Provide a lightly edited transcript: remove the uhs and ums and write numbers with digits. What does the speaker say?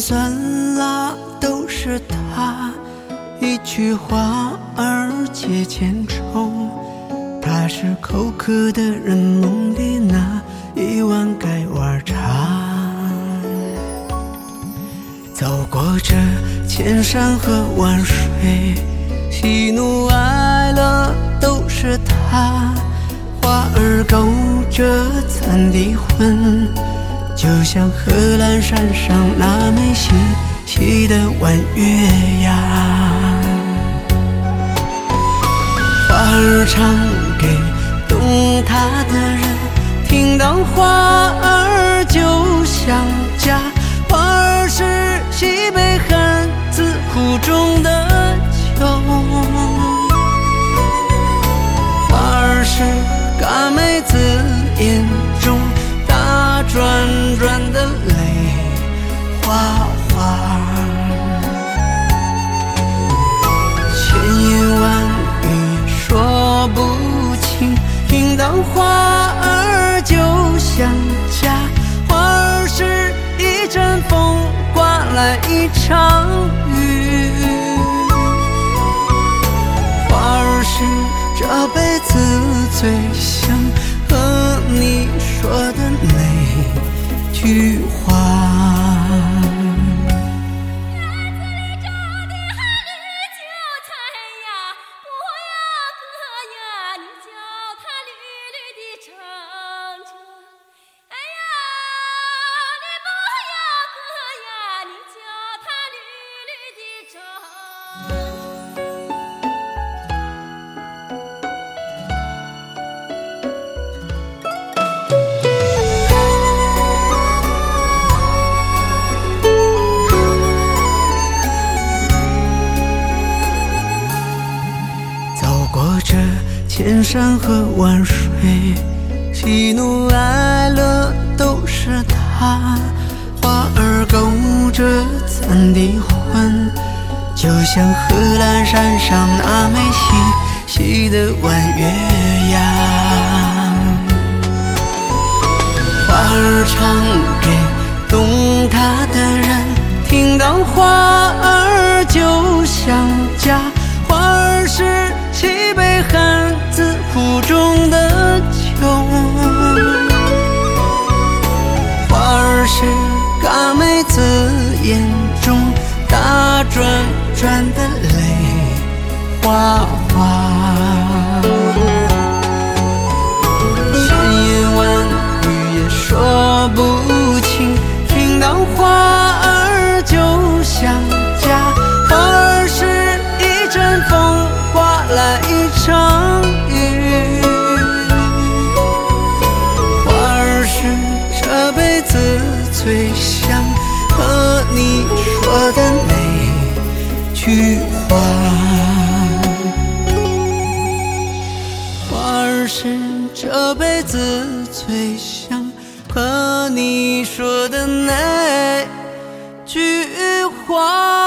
酸辣都是他，一句话儿解千愁。他是口渴的人梦里那一碗盖碗茶。走过这千山和万水，喜怒哀乐都是他，花儿勾着咱的魂，就像贺兰山上那枚细细的弯月牙。花儿唱给懂它的人，听到花儿就想家。花儿是西北汉字苦中的秋，花儿是嘎妹子眼中打转转的泪花花。千言万语说不清，听到花儿就想家。花儿是一阵风刮来一场雨，花儿是这辈子最想和你说的那句话。千山和万水，喜怒哀乐都是他，花儿勾着咱的魂，就像贺兰山上那枚细细的弯月牙。花儿唱给懂它的人，听到花儿就想家。花儿是西北汉字苦中的秋，花儿是嘎妹子眼中打转转的泪花花。千言万语也说不清，听到花儿就想家。花儿是一阵风刮来一场雨，花儿是这辈子最想和你说的那句话。花儿是这辈子最想和你说的那句话。